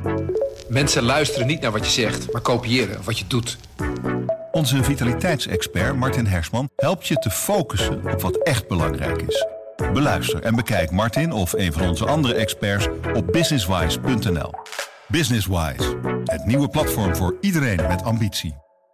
Mensen luisteren niet naar wat je zegt, maar kopiëren wat je doet. Onze vitaliteitsexpert Martin Hersman helpt je te focussen op wat echt belangrijk is. Beluister en bekijk Martin of een van onze andere experts op businesswise.nl. Businesswise, het nieuwe platform voor iedereen met ambitie.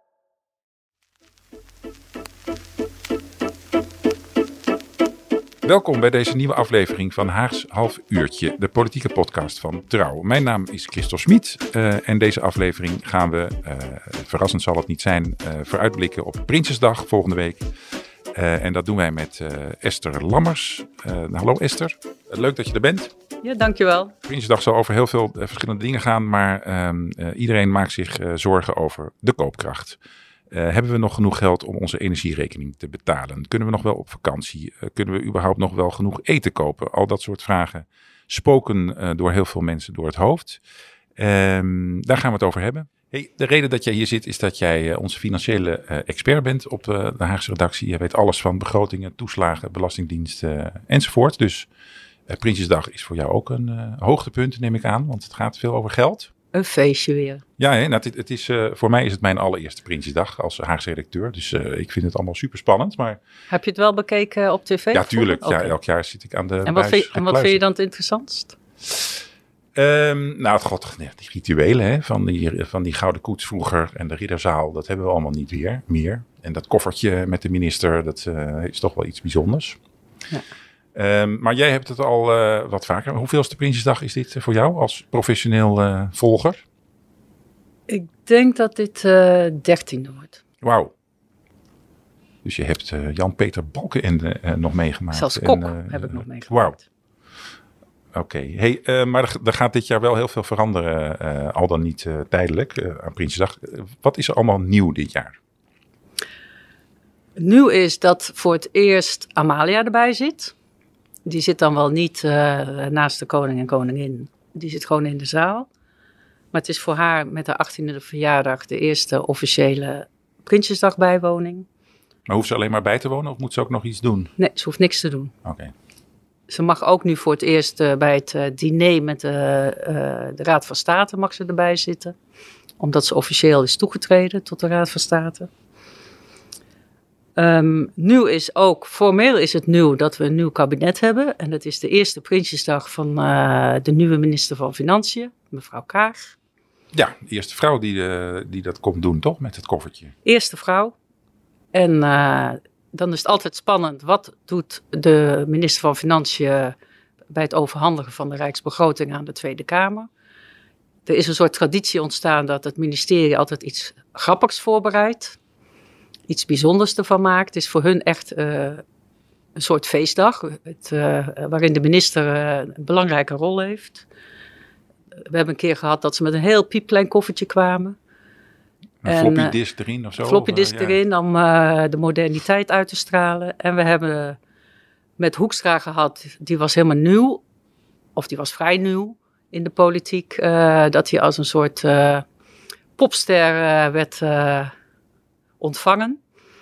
Welkom bij deze nieuwe aflevering van Haags Half Uurtje, de politieke podcast van Trouw. Mijn naam is Christel Smit en deze aflevering gaan we, verrassend zal het niet zijn, vooruitblikken op Prinsjesdag volgende week. En dat doen wij met Esther Lammers. Hallo Esther, leuk dat je er bent. Ja, dankjewel. Prinsjesdag zal over heel veel verschillende dingen gaan, maar iedereen maakt zich zorgen over de koopkracht. Hebben we nog genoeg geld om onze energierekening te betalen? Kunnen we nog wel op vakantie? Kunnen we überhaupt nog wel genoeg eten kopen? Al dat soort vragen spoken door heel veel mensen door het hoofd. Daar gaan we het over hebben. Hey, de reden dat jij hier zit is dat jij onze financiële expert bent op de Haagse redactie. Je weet alles van begrotingen, toeslagen, belastingdienst enzovoort. Dus Prinsjesdag is voor jou ook een hoogtepunt, neem ik aan. Want het gaat veel over geld. Een feestje weer. Ja, hè? Nou, het is, voor mij is het mijn allereerste Prinsjesdag als Haagse redacteur. Dus ik vind het allemaal super spannend. Maar... Heb je het wel bekeken op tv? Ja, tuurlijk. Okay. Ja, elk jaar zit ik aan de En wat vind je dan het interessantst? Die rituelen hè, van die gouden koets vroeger en de ridderzaal, dat hebben we allemaal niet meer. En dat koffertje met de minister, dat is toch wel iets bijzonders. Ja. Maar jij hebt het al wat vaker. Hoeveelste Prinsjesdag is dit voor jou als professioneel volger? Ik denk dat dit 13e wordt. Wauw. Dus je hebt Jan-Peter Balkenende nog meegemaakt. Zelfs Kok heb ik nog meegemaakt. Wauw. Oké. Hey, maar er gaat dit jaar wel heel veel veranderen, al dan niet tijdelijk, aan Prinsjesdag. Wat is er allemaal nieuw dit jaar? Nieuw is dat voor het eerst Amalia erbij zit. Die zit dan wel niet naast de koning en koningin. Die zit gewoon in de zaal. Maar het is voor haar met haar 18e verjaardag de eerste officiële Prinsjesdagbijwoning. Maar hoeft ze alleen maar bij te wonen of moet ze ook nog iets doen? Nee, ze hoeft niks te doen. Oké. Ze mag ook nu voor het eerst bij het diner met de Raad van State mag ze erbij zitten. Omdat ze officieel is toegetreden tot de Raad van State. Nieuw is ook, formeel is het nieuw dat we een nieuw kabinet hebben. En dat is de eerste Prinsjesdag van de nieuwe minister van Financiën, mevrouw Kaag. Ja, de eerste vrouw die dat komt doen, toch? Met het koffertje. Eerste vrouw. En dan is het altijd spannend. Wat doet de minister van Financiën bij het overhandigen van de Rijksbegroting aan de Tweede Kamer? Er is een soort traditie ontstaan dat het ministerie altijd iets grappigs voorbereidt. Iets bijzonders ervan maakt. Het is voor hun echt een soort feestdag. Waarin de minister een belangrijke rol heeft. We hebben een keer gehad dat ze met een heel piepklein koffertje kwamen. Een floppy disk erin of zo? Floppy disk erin om de moderniteit uit te stralen. En we hebben met Hoekstra gehad, die was helemaal nieuw. Of die was vrij nieuw in de politiek. Dat hij als een soort popster werd ontvangen.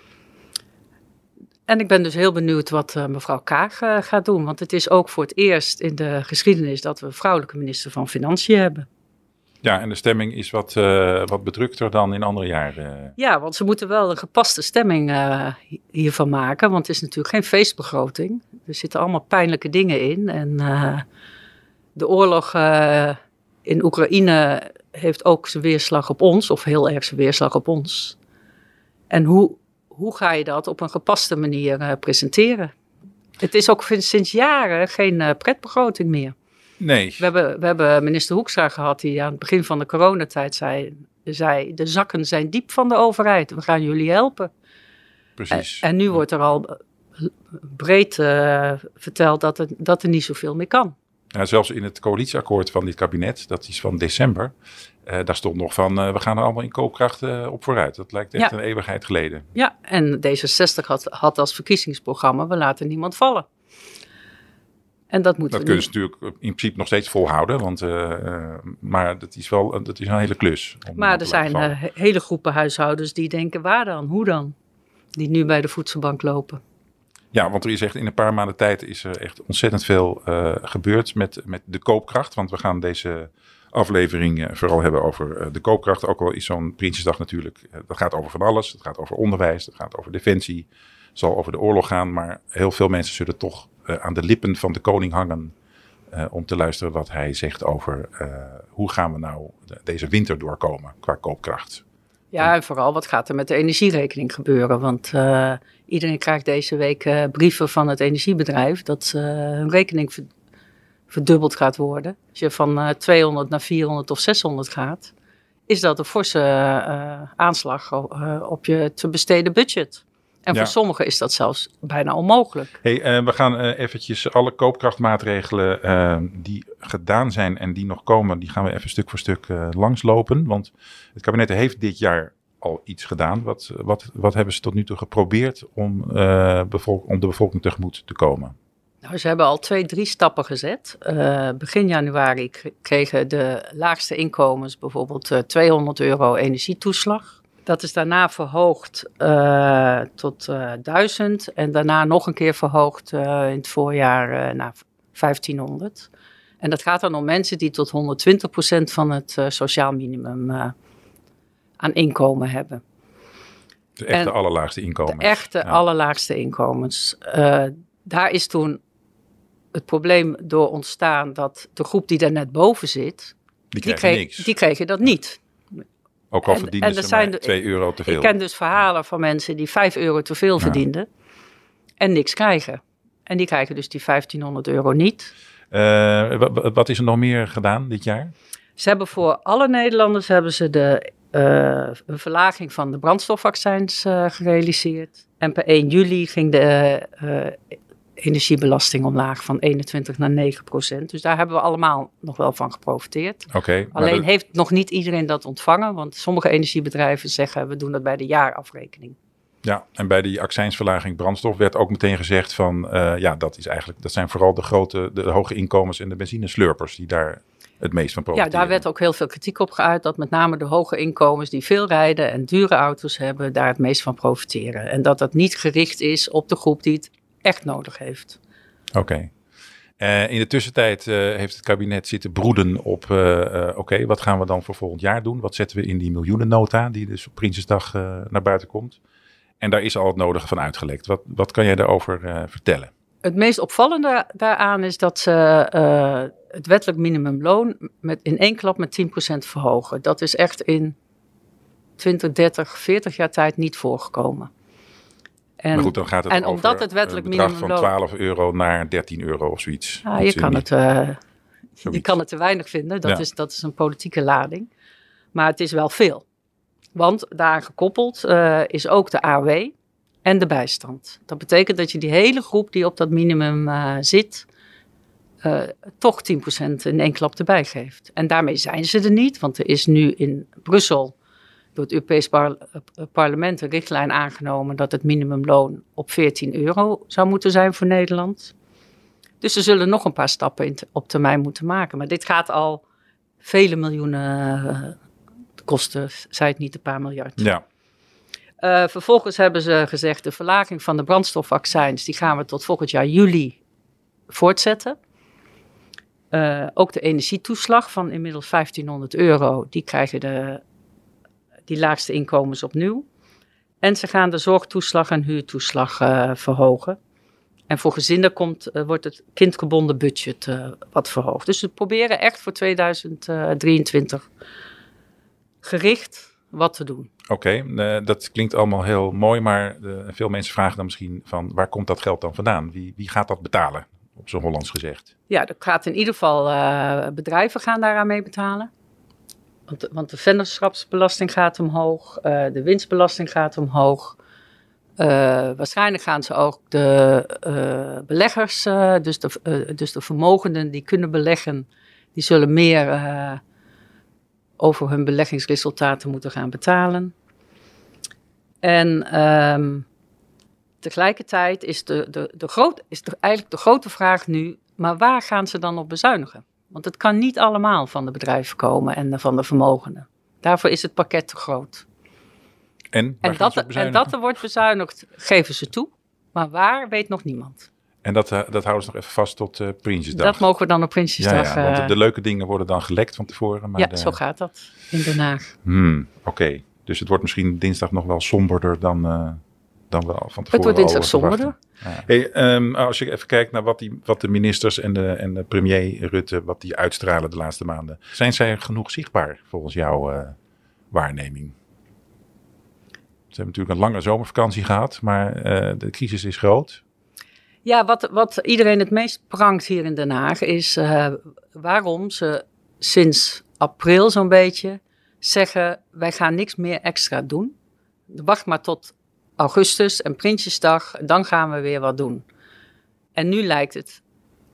En ik ben dus heel benieuwd wat mevrouw Kaag gaat doen. Want het is ook voor het eerst in de geschiedenis dat we een vrouwelijke minister van Financiën hebben. Ja, en de stemming is wat bedrukter dan in andere jaren. Ja, want ze moeten wel een gepaste stemming hiervan maken. Want het is natuurlijk geen feestbegroting. Er zitten allemaal pijnlijke dingen in. En de oorlog in Oekraïne heeft ook zijn weerslag op ons. Of heel erg zijn weerslag op ons. En hoe ga je dat op een gepaste manier presenteren? Het is ook sinds jaren geen pretbegroting meer. Nee. We hebben minister Hoekstra gehad die aan het begin van de coronatijd zei de zakken zijn diep van de overheid. We gaan jullie helpen. Precies. En nu wordt er al breed verteld dat er niet zoveel meer kan. Ja, zelfs in het coalitieakkoord van dit kabinet, dat is van december, daar stond nog van, we gaan er allemaal in koopkracht op vooruit. Dat lijkt echt een eeuwigheid geleden. Ja, en D66 had als verkiezingsprogramma, we laten niemand vallen. En dat kunnen ze natuurlijk in principe nog steeds volhouden, maar dat is een hele klus. Maar er zijn hele groepen huishoudens die denken, waar dan, hoe dan? Die nu bij de voedselbank lopen. Ja, want er is echt in een paar maanden tijd is er echt ontzettend veel gebeurd met de koopkracht. Want we gaan deze aflevering vooral hebben over de koopkracht. Ook al is zo'n Prinsjesdag natuurlijk, dat gaat over van alles. Het gaat over onderwijs, het gaat over defensie, het zal over de oorlog gaan. Maar heel veel mensen zullen toch aan de lippen van de koning hangen om te luisteren wat hij zegt over hoe gaan we nou deze winter doorkomen qua koopkracht. Ja, en vooral wat gaat er met de energierekening gebeuren? Want iedereen krijgt deze week brieven van het energiebedrijf dat hun rekening verdubbeld gaat worden. Als je van 200 naar 400 of 600 gaat, is dat een forse aanslag op je te besteden budget. En voor sommigen is dat zelfs bijna onmogelijk. Hey, we gaan eventjes alle koopkrachtmaatregelen die gedaan zijn en die nog komen, die gaan we even stuk voor stuk langslopen. Want het kabinet heeft dit jaar al iets gedaan. Wat hebben ze tot nu toe geprobeerd om de bevolking tegemoet te komen? Nou, ze hebben al 2-3 stappen gezet. Begin januari kregen de laagste inkomens bijvoorbeeld €200 energietoeslag. Dat is daarna verhoogd tot 1000 en daarna nog een keer verhoogd in het voorjaar naar 1500. En dat gaat dan om mensen die tot 120% van het sociaal minimum aan inkomen hebben. De echte allerlaagste inkomens. De echte allerlaagste inkomens. Daar is toen het probleem door ontstaan dat de groep die daar net boven zit, die kregen dat niet. Ook al verdienen ze maar €2 te veel. Ik ken dus verhalen van mensen die €5 te veel verdienden en niks krijgen. En die krijgen dus die €1500 niet. Wat is er nog meer gedaan dit jaar? Ze hebben voor alle Nederlanders een verlaging van de brandstofaccijns gerealiseerd. En per 1 juli ging de energiebelasting omlaag van 21 naar 9%. Dus daar hebben we allemaal nog wel van geprofiteerd. Alleen heeft nog niet iedereen dat ontvangen, want sommige energiebedrijven zeggen we doen dat bij de jaarafrekening. Ja, en bij die accijnsverlaging brandstof werd ook meteen gezegd van dat zijn vooral de hoge inkomens en de benzineslurpers die daar het meest van profiteren. Ja, daar werd ook heel veel kritiek op geuit dat met name de hoge inkomens die veel rijden en dure auto's hebben, daar het meest van profiteren. En dat dat niet gericht is op de groep die het echt nodig heeft. Oké. In de tussentijd heeft het kabinet zitten broeden op wat gaan we dan voor volgend jaar doen? Wat zetten we in die miljoenennota die dus op Prinsjesdag naar buiten komt? En daar is al het nodige van uitgelekt. Wat kan jij daarover vertellen? Het meest opvallende daaraan is dat ze het wettelijk minimumloon in één klap met 10% verhogen. Dat is echt in 20, 30, 40 jaar tijd niet voorgekomen. Maar goed, dan gaat het over het wettelijk een bedrag minimumloon van €12 naar €13 of zoiets. Je kan het te weinig vinden. Dat is een politieke lading. Maar het is wel veel. Want daar gekoppeld is ook de AOW en de bijstand. Dat betekent dat je die hele groep die op dat minimum zit, toch 10% in één klap erbij geeft. En daarmee zijn ze er niet, want er is nu in Brussel door het Europees Parlement een richtlijn aangenomen dat het minimumloon op €14 zou moeten zijn voor Nederland. Dus ze zullen nog een paar stappen op termijn moeten maken. Maar dit gaat al vele miljoenen kosten, zei het niet een paar miljard. Ja. Vervolgens hebben ze gezegd de verlaging van de brandstofaccijns, die gaan we tot volgend jaar juli voortzetten. Ook de energietoeslag van inmiddels €1500, die krijgen die laagste inkomens opnieuw. En ze gaan de zorgtoeslag en huurtoeslag verhogen. En voor gezinnen wordt het kindgebonden budget wat verhoogd. Dus we proberen echt voor 2023 gericht wat te doen. Oké, dat klinkt allemaal heel mooi, maar veel mensen vragen dan misschien van waar komt dat geld dan vandaan? Wie gaat dat betalen, op zo'n Hollands gezegd? Ja, dat gaat in ieder geval bedrijven gaan daaraan mee betalen. Want de vennootschapsbelasting gaat omhoog, de winstbelasting gaat omhoog. Waarschijnlijk gaan ze ook de beleggers, dus de vermogenden die kunnen beleggen, die zullen meer over hun beleggingsresultaten moeten gaan betalen. En tegelijkertijd is eigenlijk de grote vraag nu, maar waar gaan ze dan op bezuinigen? Want het kan niet allemaal van de bedrijven komen en van de vermogenden. Daarvoor is het pakket te groot. En dat er wordt bezuinigd, geven ze toe. Maar waar, weet nog niemand. En dat houden ze nog even vast tot Prinsjesdag. Dat mogen we dan op Prinsjesdag. Ja, want de leuke dingen worden dan gelekt van tevoren. Maar zo gaat dat in Den Haag. Oké. Dus het wordt misschien dinsdag nog wel somberder dan wel van tevoren. Het wordt dinsdag somberder. Ja. Hey, als je even kijkt naar wat de ministers en de premier Rutte, wat die uitstralen de laatste maanden. Zijn zij genoeg zichtbaar volgens jouw waarneming? Ze hebben natuurlijk een lange zomervakantie gehad, maar de crisis is groot. Ja, wat iedereen het meest prangt hier in Den Haag is waarom ze sinds april zo'n beetje zeggen, wij gaan niks meer extra doen. Wacht maar tot augustus en Prinsjesdag, dan gaan we weer wat doen. En nu lijkt het,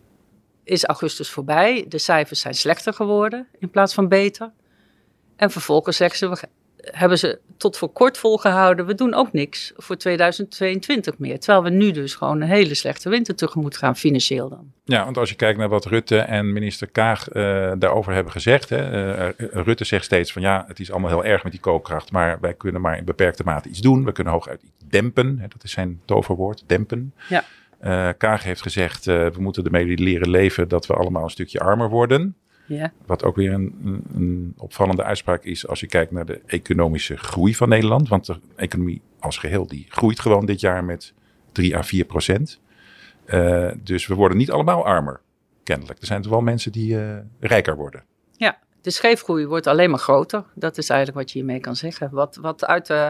is augustus voorbij, de cijfers zijn slechter geworden in plaats van beter. En vervolgens zeggen ze, hebben ze tot voor kort volgehouden, we doen ook niks voor 2022 meer. Terwijl we nu dus gewoon een hele slechte winter tegemoet gaan, financieel dan. Ja, want als je kijkt naar wat Rutte en minister Kaag daarover hebben gezegd. Rutte zegt steeds van ja, het is allemaal heel erg met die koopkracht, maar wij kunnen maar in beperkte mate iets doen. We kunnen hooguit iets dempen, dat is zijn toverwoord, dempen. Ja. Kaag heeft gezegd, we moeten ermee leren leven dat we allemaal een stukje armer worden. Ja. Wat ook weer een opvallende uitspraak is als je kijkt naar de economische groei van Nederland. Want de economie als geheel die groeit gewoon dit jaar met 3-4%. Dus we worden niet allemaal armer, kennelijk. Er zijn toch wel mensen die rijker worden. Ja, de scheefgroei wordt alleen maar groter. Dat is eigenlijk wat je hiermee kan zeggen. Wat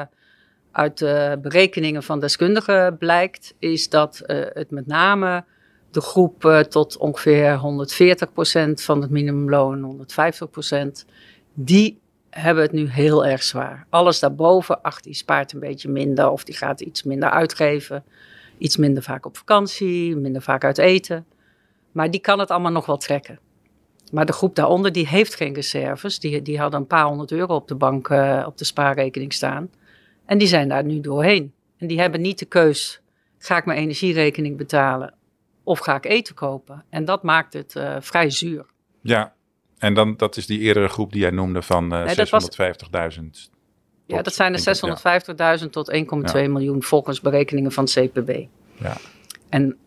uit de berekeningen van deskundigen blijkt, is dat het met name de groep tot ongeveer 140% van het minimumloon, 150%, die hebben het nu heel erg zwaar. Alles daarboven, die spaart een beetje minder of die gaat iets minder uitgeven. Iets minder vaak op vakantie, minder vaak uit eten. Maar die kan het allemaal nog wel trekken. Maar de groep daaronder, die heeft geen reserves. Die hadden een paar €100 op de bank, op de spaarrekening staan. En die zijn daar nu doorheen. En die hebben niet de keus, ga ik mijn energierekening betalen of ga ik eten kopen? En dat maakt het vrij zuur. Ja, en dan dat is die eerdere groep die jij noemde van 650.000. Ja, dat zijn er 650.000 tot 1,2 miljoen volgens berekeningen van het CPB. Ja. En,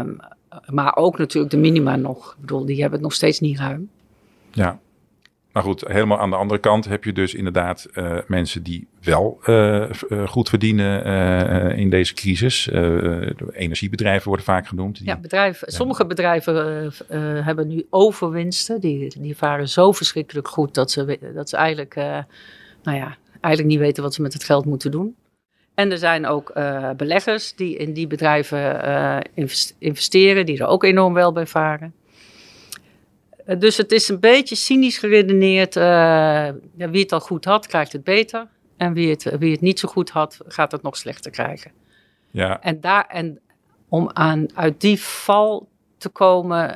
maar ook natuurlijk de minima nog. Ik bedoel, die hebben het nog steeds niet ruim. Ja. Maar goed, helemaal aan de andere kant heb je dus inderdaad mensen die wel goed verdienen in deze crisis. Energiebedrijven worden vaak genoemd. Sommige bedrijven hebben nu overwinsten. Die varen zo verschrikkelijk goed dat ze eigenlijk, eigenlijk niet weten wat ze met het geld moeten doen. En er zijn ook beleggers die in die bedrijven investeren, die er ook enorm wel bij varen. Dus het is een beetje cynisch geredeneerd. Wie het al goed had, krijgt het beter. En wie het niet zo goed had, gaat het nog slechter krijgen. Ja. En om uit die val te komen,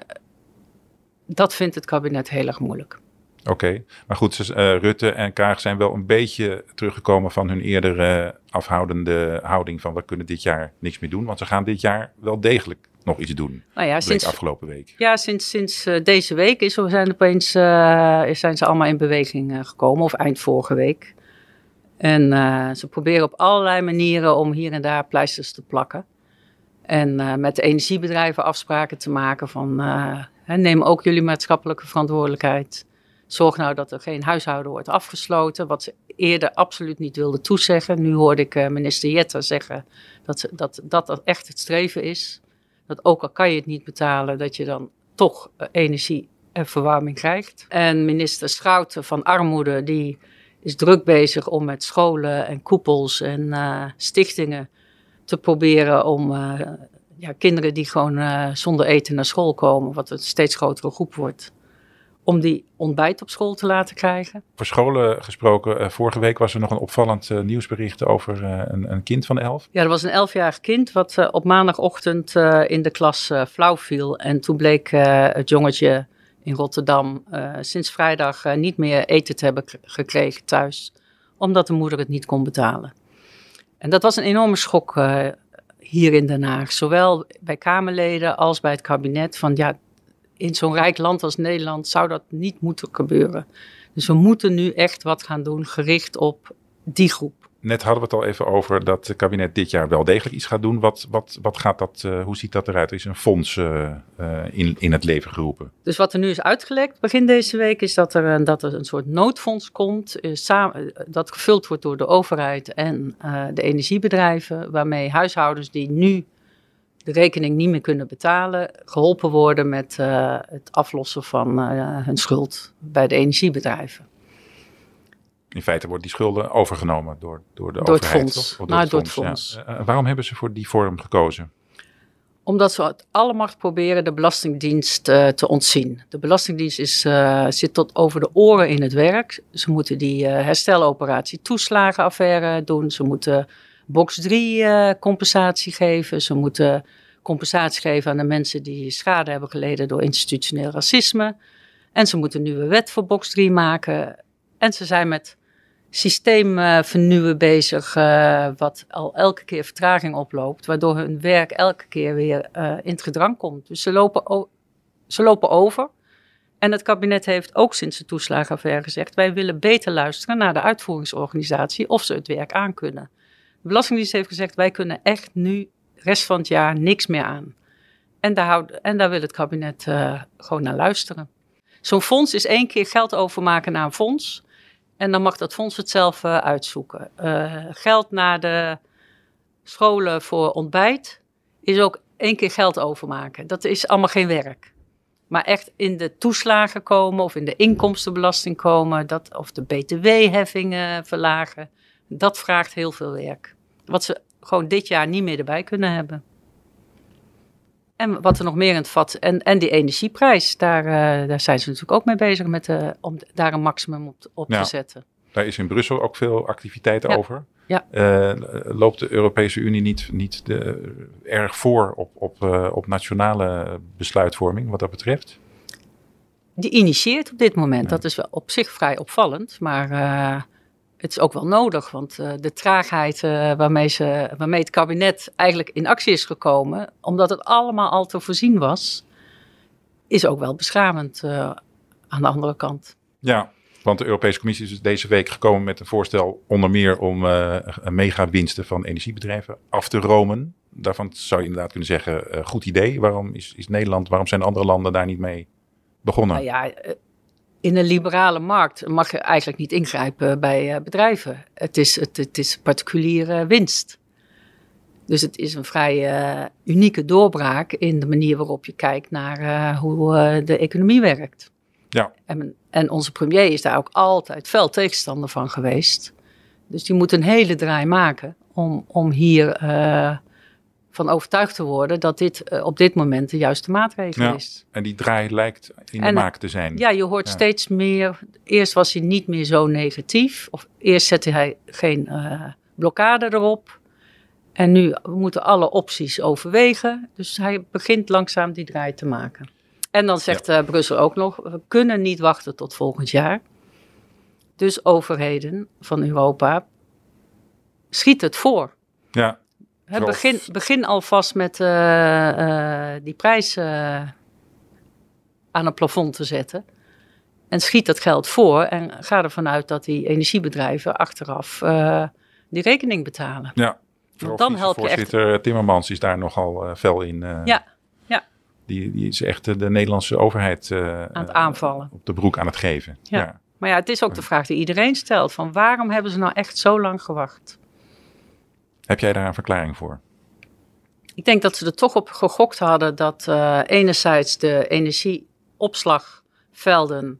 dat vindt het kabinet heel erg moeilijk. Oké, maar goed, Rutte en Kaag zijn wel een beetje teruggekomen van hun eerdere afhoudende houding van we kunnen dit jaar niks meer doen. Want ze gaan dit jaar wel degelijk nog iets doen. Nou ja, sinds afgelopen week. Ja, sinds deze week zijn ze allemaal in beweging gekomen, of eind vorige week. En ze proberen op allerlei manieren om hier en daar pleisters te plakken. En met de energiebedrijven afspraken te maken van neem ook jullie maatschappelijke verantwoordelijkheid. Zorg nou dat er geen huishouden wordt afgesloten, wat ze eerder absoluut niet wilden toezeggen. Nu hoorde ik minister Jetter zeggen dat echt het streven is. Dat ook al kan je het niet betalen, dat je dan toch energie en verwarming krijgt. En minister Schouten van Armoede, die is druk bezig om met scholen en koepels en stichtingen te proberen om kinderen die gewoon zonder eten naar school komen, wat een steeds grotere groep wordt, om die ontbijt op school te laten krijgen. Voor scholen gesproken, vorige week was er nog een opvallend nieuwsbericht over een kind van 11. Ja, er was een 11-jarig kind wat op maandagochtend in de klas flauw viel. En toen bleek het jongetje in Rotterdam sinds vrijdag niet meer eten te hebben gekregen thuis, omdat de moeder het niet kon betalen. En dat was een enorme schok hier in Den Haag, zowel bij Kamerleden als bij het kabinet, van in zo'n rijk land als Nederland zou dat niet moeten gebeuren. Dus we moeten nu echt wat gaan doen, gericht op die groep. Net hadden we het al even over dat het kabinet dit jaar wel degelijk iets gaat doen. Wat gaat dat, hoe ziet dat eruit? Er is een fonds in het leven geroepen. Dus wat er nu is uitgelekt begin deze week is dat er een soort noodfonds komt. Dat gevuld wordt door de overheid en de energiebedrijven. Waarmee huishoudens die nu de rekening niet meer kunnen betalen, geholpen worden met het aflossen van hun schuld bij de energiebedrijven. In feite worden die schulden overgenomen door de overheid. Het fonds. Of door het fonds. Ja. Waarom hebben ze voor die vorm gekozen? Omdat ze uit alle macht proberen de Belastingdienst te ontzien. De Belastingdienst zit tot over de oren in het werk. Ze moeten die hersteloperatie toeslagenaffaire doen. Ze moeten box 3 compensatie geven. Ze moeten compensatie geven aan de mensen die schade hebben geleden door institutioneel racisme. En ze moeten een nieuwe wet voor box 3 maken. En ze zijn met systeemvernieuwen bezig, wat al elke keer vertraging oploopt, waardoor hun werk elke keer weer in het gedrang komt. Dus ze lopen over. En het kabinet heeft ook sinds de toeslagenaffaire gezegd, wij willen beter luisteren naar de uitvoeringsorganisatie of ze het werk aankunnen. De Belastingdienst heeft gezegd, wij kunnen echt nu de rest van het jaar niks meer aan. En daar wil het kabinet gewoon naar luisteren. Zo'n fonds is 1 keer geld overmaken naar een fonds. En dan mag dat fonds het zelf uitzoeken. Geld naar de scholen voor ontbijt is ook 1 keer geld overmaken. Dat is allemaal geen werk. Maar echt in de toeslagen komen of in de inkomstenbelasting komen, of de btw-heffingen verlagen, dat vraagt heel veel werk. Wat ze gewoon dit jaar niet meer erbij kunnen hebben. En wat er nog meer in het vat, en die energieprijs, daar zijn ze natuurlijk ook mee bezig om daar een maximum op te zetten. Daar is in Brussel ook veel activiteit over. Ja. Loopt de Europese Unie niet erg voor op nationale besluitvorming wat dat betreft? Die initieert op dit moment, dat is wel op zich vrij opvallend, maar het is ook wel nodig, want de traagheid waarmee het kabinet eigenlijk in actie is gekomen, omdat het allemaal al te voorzien was, is ook wel beschamend aan de andere kant. Ja, want de Europese Commissie is dus deze week gekomen met een voorstel onder meer om megawinsten van energiebedrijven af te romen. Daarvan zou je inderdaad kunnen zeggen, goed idee. Waarom waarom zijn andere landen daar niet mee begonnen? Nou ja, in een liberale markt mag je eigenlijk niet ingrijpen bij bedrijven. Het is particuliere winst. Dus het is een vrij unieke doorbraak in de manier waarop je kijkt naar hoe de economie werkt. Ja. En onze premier is daar ook altijd fel tegenstander van geweest. Dus die moet een hele draai maken om hier van overtuigd te worden dat dit op dit moment de juiste maatregel is. En die draai lijkt in de maak te zijn. Ja, je hoort steeds meer. Eerst was hij niet meer zo negatief. Of eerst zette hij geen blokkade erop. En nu moeten alle opties overwegen. Dus hij begint langzaam die draai te maken. En dan zegt Brussel ook nog, we kunnen niet wachten tot volgend jaar. Dus overheden van Europa, schiet het voor. Ja. Begin alvast met die prijs aan een plafond te zetten. En schiet dat geld voor en ga ervan uit dat die energiebedrijven achteraf die rekening betalen. Ja, want dan help je echt. Voorzitter Timmermans is daar nogal fel in. Ja. Die is echt de Nederlandse overheid aan het aanvallen. Op de broek aan het geven. Ja. Maar ja, het is ook de vraag die iedereen stelt. Van waarom hebben ze nou echt zo lang gewacht? Heb jij daar een verklaring voor? Ik denk dat ze er toch op gegokt hadden dat enerzijds de energieopslagvelden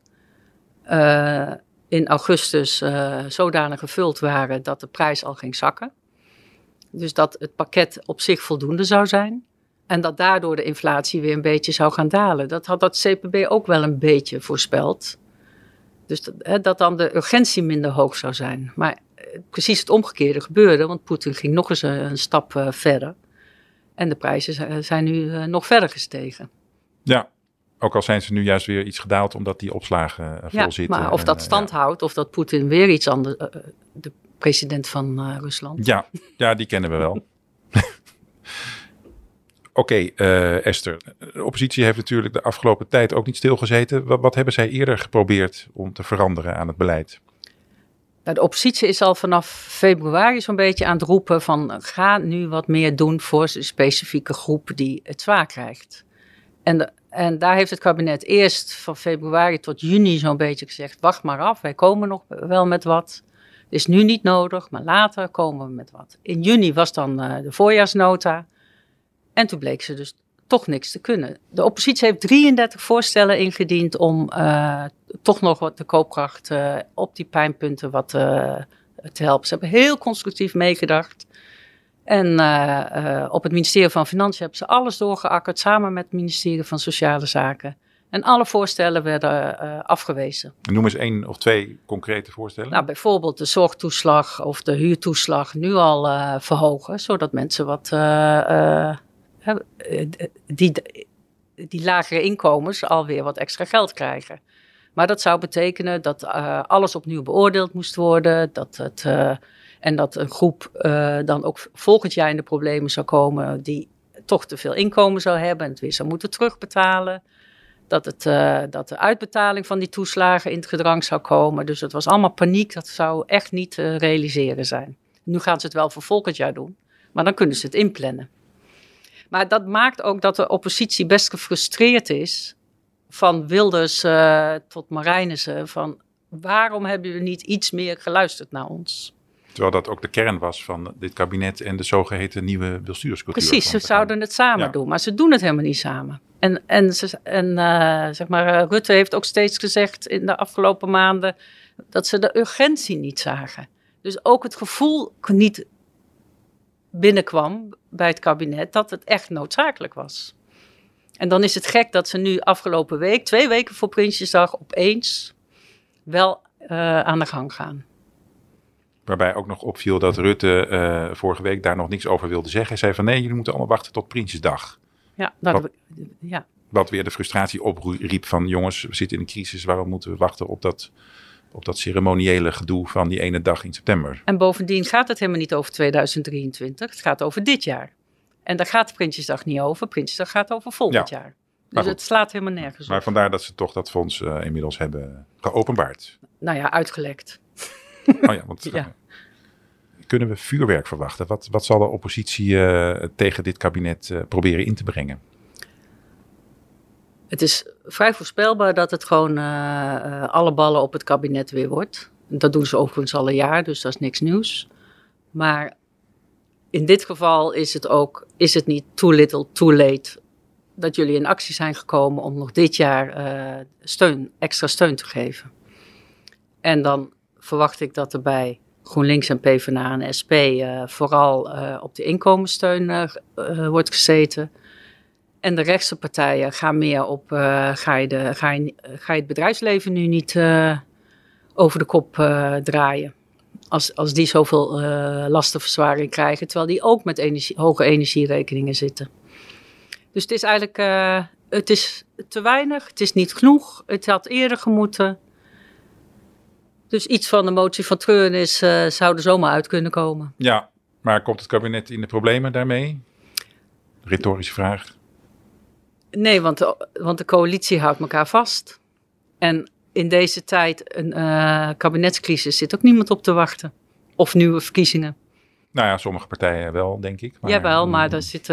in augustus zodanig gevuld waren dat de prijs al ging zakken. Dus dat het pakket op zich voldoende zou zijn. En dat daardoor de inflatie weer een beetje zou gaan dalen. Dat had dat CPB ook wel een beetje voorspeld. Dus dat dan de urgentie minder hoog zou zijn. Maar precies het omgekeerde gebeurde, want Poetin ging nog eens een stap verder. En de prijzen zijn nu nog verder gestegen. Ja, ook al zijn ze nu juist weer iets gedaald omdat die opslagen vol zitten. Maar of dat stand houdt, of dat Poetin weer iets anders, de president van Rusland. Ja, die kennen we wel. Oké, Esther. De oppositie heeft natuurlijk de afgelopen tijd ook niet stilgezeten. Wat hebben zij eerder geprobeerd om te veranderen aan het beleid? Nou, de oppositie is al vanaf februari zo'n beetje aan het roepen van ga nu wat meer doen voor de specifieke groep die het zwaar krijgt. En daar heeft het kabinet eerst van februari tot juni zo'n beetje gezegd, wacht maar af, wij komen nog wel met wat. Het is nu niet nodig, maar later komen we met wat. In juni was dan de voorjaarsnota en toen bleek ze dus toch niks te kunnen. De oppositie heeft 33 voorstellen ingediend om toch nog wat de koopkracht op die pijnpunten wat te helpen. Ze hebben heel constructief meegedacht. En op het ministerie van Financiën hebben ze alles doorgeakkerd samen met het ministerie van Sociale Zaken. En alle voorstellen werden afgewezen. Noem eens 1 of 2 concrete voorstellen. Nou, bijvoorbeeld de zorgtoeslag of de huurtoeslag nu al verhogen, zodat mensen wat die lagere inkomens alweer wat extra geld krijgen. Maar dat zou betekenen dat alles opnieuw beoordeeld moest worden. En dat een groep dan ook volgend jaar in de problemen zou komen die toch te veel inkomen zou hebben en het weer zou moeten terugbetalen. Dat de uitbetaling van die toeslagen in het gedrang zou komen. Dus het was allemaal paniek. Dat zou echt niet te realiseren zijn. Nu gaan ze het wel voor volgend jaar doen. Maar dan kunnen ze het inplannen. Maar dat maakt ook dat de oppositie best gefrustreerd is. Van Wilders tot Marijnissen. Van waarom hebben jullie niet iets meer geluisterd naar ons? Terwijl dat ook de kern was van dit kabinet en de zogeheten nieuwe bestuurscultuur. Precies, ze zouden het samen doen. Maar ze doen het helemaal niet samen. Zeg maar, Rutte heeft ook steeds gezegd in de afgelopen maanden dat ze de urgentie niet zagen. Dus ook het gevoel niet binnenkwam bij het kabinet dat het echt noodzakelijk was. En dan is het gek dat ze nu afgelopen week, 2 weken voor Prinsjesdag, opeens wel aan de gang gaan. Waarbij ook nog opviel dat Rutte vorige week daar nog niks over wilde zeggen. Hij zei van nee, jullie moeten allemaal wachten tot Prinsjesdag. Ja, Wat weer de frustratie opriep van jongens, we zitten in een crisis. Waarom moeten we wachten op dat ceremoniële gedoe van die ene dag in september? En bovendien gaat het helemaal niet over 2023. Het gaat over dit jaar. En daar gaat Prinsjesdag niet over. Prinsjesdag gaat over volgend jaar. Dus het slaat helemaal nergens op. Maar vandaar dat ze toch dat fonds inmiddels hebben geopenbaard. Nou ja, uitgelekt. Oh ja, want kunnen we vuurwerk verwachten? Wat zal de oppositie tegen dit kabinet proberen in te brengen? Het is vrij voorspelbaar dat het gewoon alle ballen op het kabinet weer wordt. Dat doen ze overigens al een jaar, dus dat is niks nieuws. Maar in dit geval is het niet too little, too late dat jullie in actie zijn gekomen om nog dit jaar extra steun te geven. En dan verwacht ik dat er bij GroenLinks en PvdA en SP vooral op de inkomenssteun wordt gezeten. En de rechtse partijen gaan meer op, ga je het bedrijfsleven nu niet over de kop draaien. Als die zoveel lastenverzwaring krijgen, terwijl die ook met hoge energierekeningen zitten. Dus het is eigenlijk het is te weinig, het is niet genoeg, het had eerder gemoeten. Dus iets van de motie van treurnis zou er zomaar uit kunnen komen. Ja, maar komt het kabinet in de problemen daarmee? Retorische vraag. Nee, want de coalitie houdt elkaar vast. En in deze tijd een kabinetscrisis zit ook niemand op te wachten. Of nieuwe verkiezingen. Nou ja, sommige partijen wel, denk ik. Maar, jawel, maar daar zit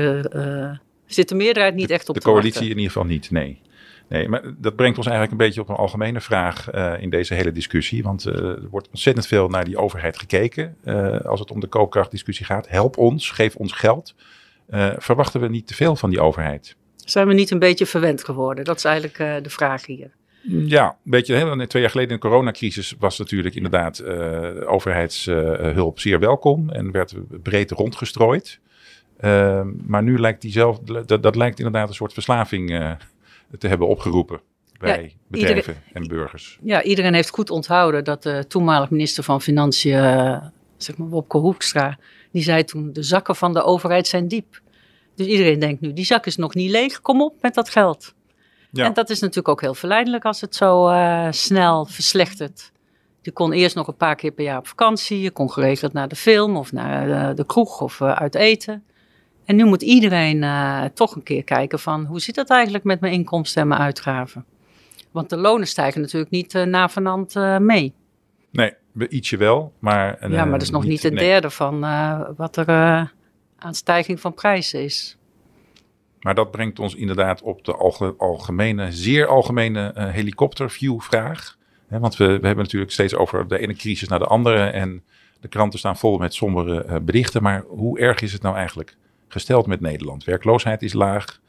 de meerderheid niet echt op te wachten. De coalitie in ieder geval niet, nee. Nee, maar dat brengt ons eigenlijk een beetje op een algemene vraag in deze hele discussie. Want er wordt ontzettend veel naar die overheid gekeken als het om de koopkrachtdiscussie gaat. Help ons, geef ons geld. Verwachten we niet te veel van die overheid? Zijn we niet een beetje verwend geworden? Dat is eigenlijk de vraag hier. Ja, weet je, 2 jaar geleden in de coronacrisis was natuurlijk inderdaad overheidshulp zeer welkom en werd breed rondgestrooid. Maar nu lijkt dat lijkt inderdaad een soort verslaving te hebben opgeroepen bij bedrijven en burgers. Ja, iedereen heeft goed onthouden dat de toenmalig minister van Financiën, zeg maar Wopke Hoekstra, die zei toen, de zakken van de overheid zijn diep. Dus iedereen denkt nu, die zak is nog niet leeg, kom op met dat geld. Ja. En dat is natuurlijk ook heel verleidelijk als het zo snel verslechtert. Je kon eerst nog een paar keer per jaar op vakantie, je kon geregeld naar de film of naar de kroeg of uit eten. En nu moet iedereen toch een keer kijken van, hoe zit dat eigenlijk met mijn inkomsten en mijn uitgaven? Want de lonen stijgen natuurlijk niet navenant mee. Nee, Ietsje wel, maar... maar dat is nog niet een derde van wat er aan stijging van prijzen is. Maar dat brengt ons inderdaad op de zeer algemene helikopterview-vraag. Want we hebben natuurlijk steeds over de ene crisis naar de andere. En de kranten staan vol met sombere berichten. Maar hoe erg is het nou eigenlijk gesteld met Nederland? Werkloosheid is laag.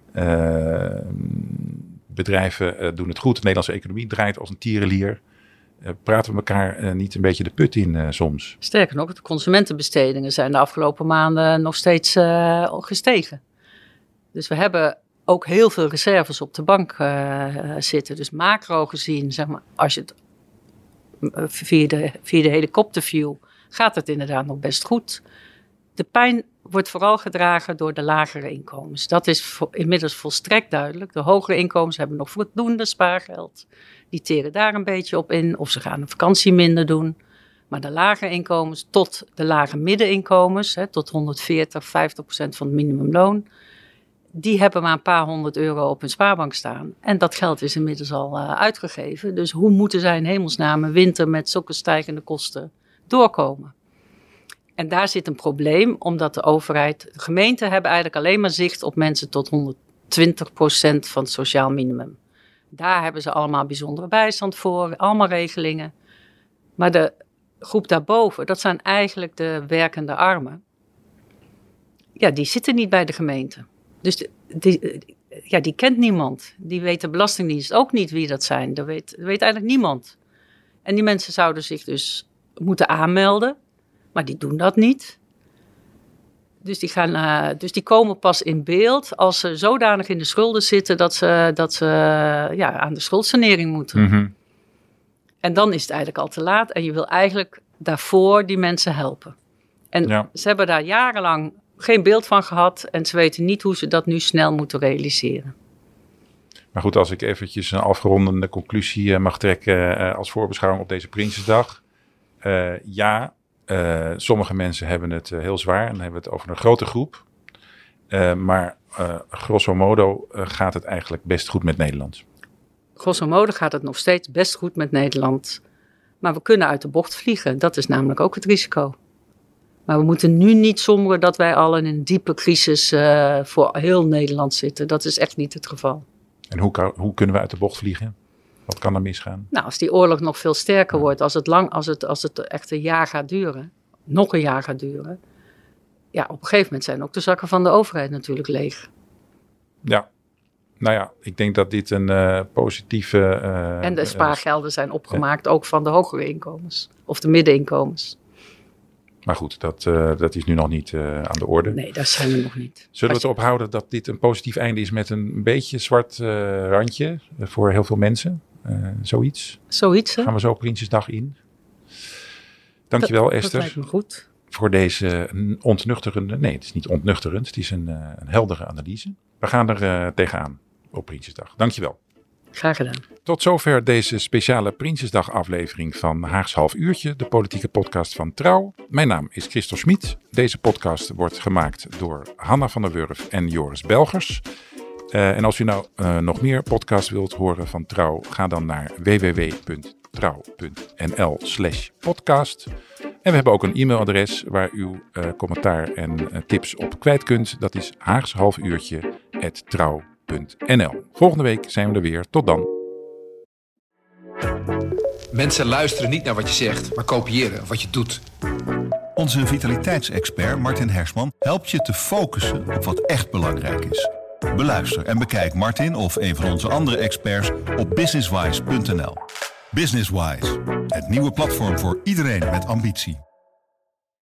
Bedrijven doen het goed. De Nederlandse economie draait als een tierenlier. Praten we elkaar niet een beetje de put in soms? Sterker nog, de consumentenbestedingen zijn de afgelopen maanden nog steeds gestegen. Dus we hebben ook heel veel reserves op de bank zitten. Dus macro gezien, zeg maar, als je het via de helikopterview gaat het inderdaad nog best goed. De pijn wordt vooral gedragen door de lagere inkomens. Dat is inmiddels volstrekt duidelijk. De hogere inkomens hebben nog voldoende spaargeld. Die teren daar een beetje op in. Of ze gaan een vakantie minder doen. Maar de lage inkomens tot de lage middeninkomens, tot 140, 50% van het minimumloon, die hebben maar een paar €100 op hun spaarbank staan. En dat geld is inmiddels al uitgegeven. Dus hoe moeten zij in hemelsnaam een winter met zulke stijgende kosten doorkomen? En daar zit een probleem, omdat de overheid, de gemeenten hebben eigenlijk alleen maar zicht op mensen tot 120% van het sociaal minimum. Daar hebben ze allemaal bijzondere bijstand voor, allemaal regelingen. Maar de groep daarboven, dat zijn eigenlijk de werkende armen. Ja, die zitten niet bij de gemeente. Dus die kent niemand. Die weet de Belastingdienst ook niet wie dat zijn. Dat weet eigenlijk niemand. En die mensen zouden zich dus moeten aanmelden. Maar die doen dat niet. Dus die komen pas in beeld als ze zodanig in de schulden zitten dat ze aan de schuldsanering moeten. Mm-hmm. En dan is het eigenlijk al te laat. En je wil eigenlijk daarvoor die mensen helpen. En ze hebben daar jarenlang geen beeld van gehad. En ze weten niet hoe ze dat nu snel moeten realiseren. Maar goed, als ik eventjes een afgerondende conclusie mag trekken als voorbeschouwing op deze Prinsjesdag. Sommige mensen hebben het heel zwaar en dan hebben we het over een grote groep. Maar grosso modo gaat het eigenlijk best goed met Nederland. Grosso modo gaat het nog steeds best goed met Nederland. Maar we kunnen uit de bocht vliegen. Dat is namelijk ook het risico. Maar we moeten nu niet somberen dat wij al in een diepe crisis voor heel Nederland zitten. Dat is echt niet het geval. En hoe kunnen we uit de bocht vliegen? Wat kan er misgaan? Nou, als die oorlog nog veel sterker wordt, als het echt een jaar gaat duren, nog een jaar gaat duren. Ja, op een gegeven moment zijn ook de zakken van de overheid natuurlijk leeg. Ja, nou ja, ik denk dat dit een positieve... en de spaargelden zijn opgemaakt ook van de hogere inkomens. Of de middeninkomens. Maar goed, dat is nu nog niet aan de orde. Nee, daar zijn we nog niet. Zullen we het erop houden dat dit een positief einde is met een beetje zwart randje voor heel veel mensen? Zoiets? Zoiets, hè? Gaan we zo Prinsjesdag in. Dankjewel, Esther. Dat lijkt me goed. Voor deze ontnuchterende... Nee, het is niet ontnuchterend. Het is een heldere analyse. We gaan er tegenaan op Prinsjesdag. Dankjewel. Graag gedaan. Tot zover deze speciale Prinsjesdag aflevering van Haags Half Uurtje, de politieke podcast van Trouw. Mijn naam is Christel Schmid. Deze podcast wordt gemaakt door Hanna van der Wurf en Joris Belgers. En als u nou nog meer podcasts wilt horen van Trouw, ga dan naar www.trouw.nl/podcast. En we hebben ook een e-mailadres waar u commentaar en tips op kwijt kunt. Dat is haagshalfuurtje@trouw.nl. Volgende week zijn we er weer. Tot dan. Mensen luisteren niet naar wat je zegt, maar kopiëren wat je doet. Onze vitaliteitsexpert Martin Hersman helpt je te focussen op wat echt belangrijk is. Beluister en bekijk Martin of een van onze andere experts op businesswise.nl. Businesswise, het nieuwe platform voor iedereen met ambitie.